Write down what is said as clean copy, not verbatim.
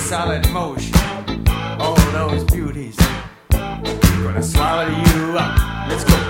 solid motion. All those beauties gonna swallow you up. Let's go.